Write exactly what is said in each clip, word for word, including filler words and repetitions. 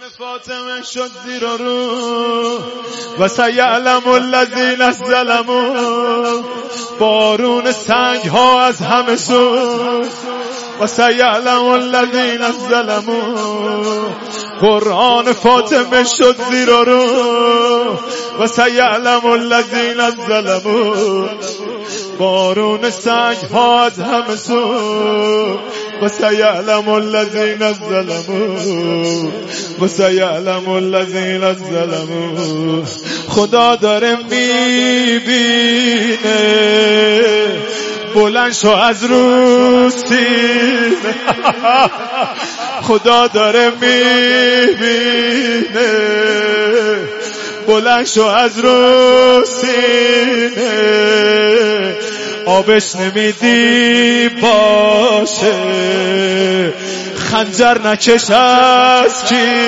فاطمه شد زیر و رو و سیعلم الذین ظلموا، بارون سنگ ها از همه سو و سیعلم الذین ظلموا. قرآن فاطمه شد زیر و رو و سیعلم الذین ظلموا، بارون سنگ ها از همه سو و سیعلم الذین ظلموا و سیعلم الذین ظلموا. خدا داره میبینه، بلند شو از رو سینه. خدا داره میبینه، بلند شو از رو سینه. آبش نمیدی باشه، خنجر نکش از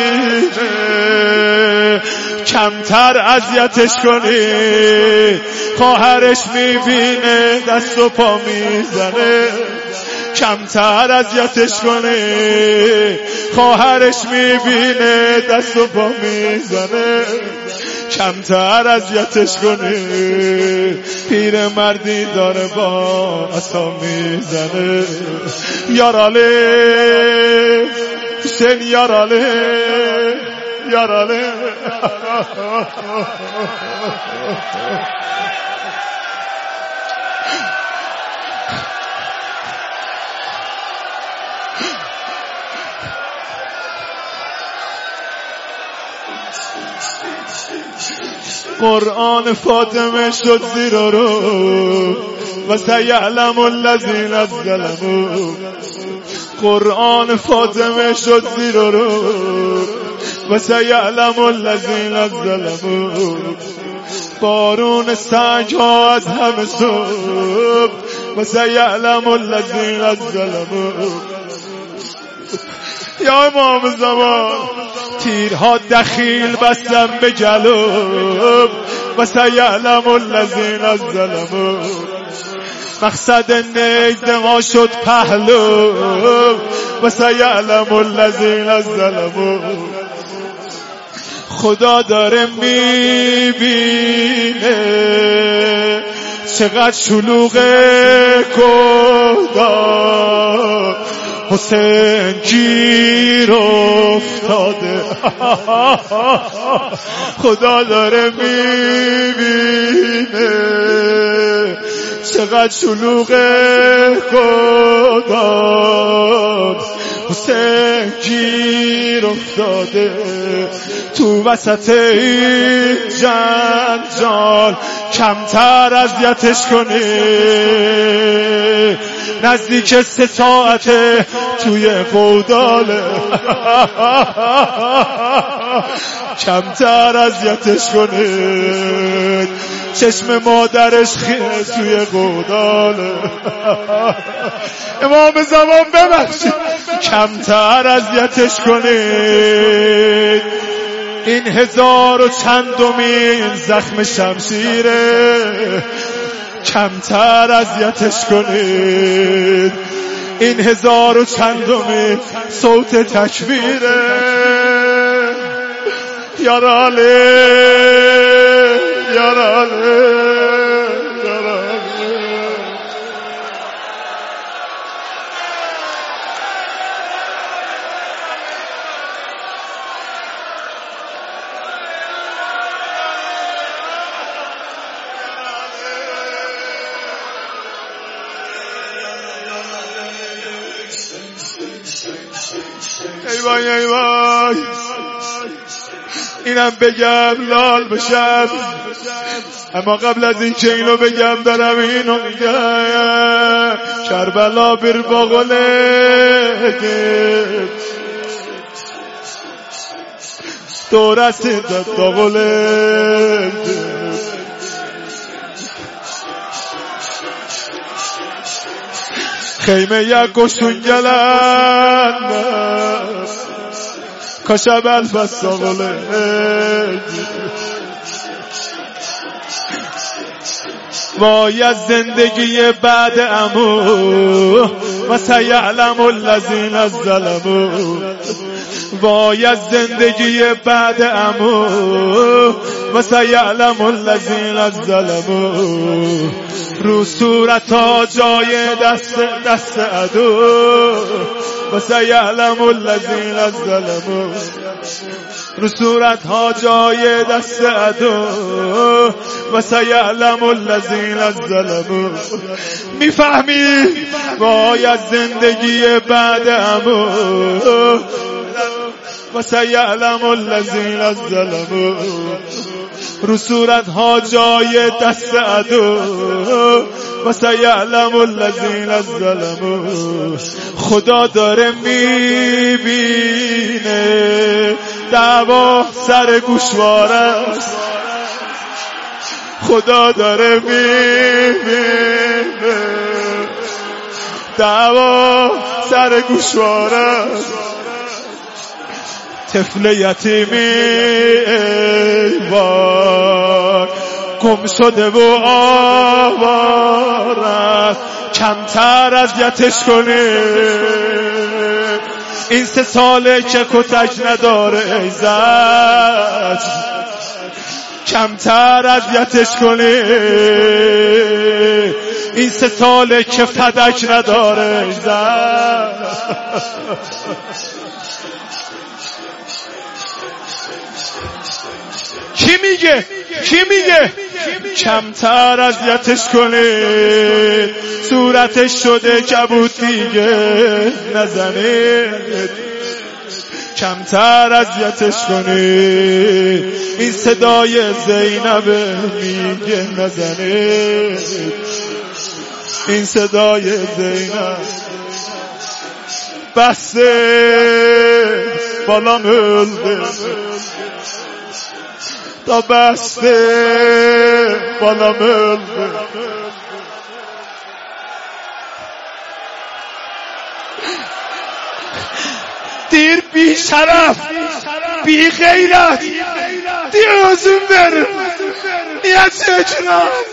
کینه. کمتر اذیتش کنی، خواهرش میبینه دست و پا میزنه. کمتر اذیتش کنی، خواهرش میبینه دست و پا میزنه. کمتر اذیتش کنی، پیر مردی داره با عصا میزنه. یاراله حسین، یاراله یاراله. قرآن فاطمه شد زیر و رو و سیعلم الذین ظلموا. قرآن فاطمه شد زیر و رو و سیعلم الذین ظلموا. بارون سنگ ها از همه سو و سیعلم الذین ظلموا. یا امام زمان، تیرها دخیل بستم به جلوم و سیعلم الذین ظلموا. مقصد نیک ما شد پهلو و سیعلم الذین ظلموا. خدا داره میبینه چقدر شلوغه کدا، حسین گیر افتاده. خدا داره میبینه چقدر شلوغه کدا، حسین گیر افتاده. تو وسط این جنجال کمتر اذیتش کنی، نزدیک سه ساعته توی قوداله. کمتر اذیتش کنید، چشم مادرش خیره توی قوداله. امام زمان ببخشید، کمتر اذیتش کنید. این هزار و چندمین زخم شمشیره، کمتر اذیتش کنید. این هزار و چندمین صوت تکبیره. یاراله یاراله ای وای ای وای. اینم بگم لال بشم، اما قبل از این که اینو بگم دارم اینو میگم. کربلا بر باقله دورست داد باقله. خیمه یک گشتون گلن کاشب البست آقله. وای از زندگی بعد عمو و سیعلم الذین ظلموا. وای از زندگی بعد عمو و سیعلم الذین ظلموا. رو صورت ها جای دست دست عدو و سیعلم الذین ظلموا. رو صورت ها جای دست عدو و سیعلم الذین ظلموا. میفهمی وای از زندگی بعد عمو و سیعلم الذین ظلموا. رو صورت ها جای دست عدو و سیعلم الذین ظلموا. خدا داره میبینه دعوا سر گوشواره، خدا داره میبینه دعوا سر گوشواره. طفل یتیمی ای وای گم شده و آواره، کمتر اذیتش کنی. این سه ساله که کتک نداره ای زد، کمتر اذیتش کنی. این سه ساله که فدک نداره ای زد. کی میگه کی میگه کمتر اذیتش کنید، صورتش شده کبود دیگه نزنید. کمتر اذیتش کنید، این صدای زینب میگه نزنید. این صدای زینب بسته بالا ملده تا بسته بالا ملده. دیر بی شرف بی غیرت دیر ازون بر نیت چنان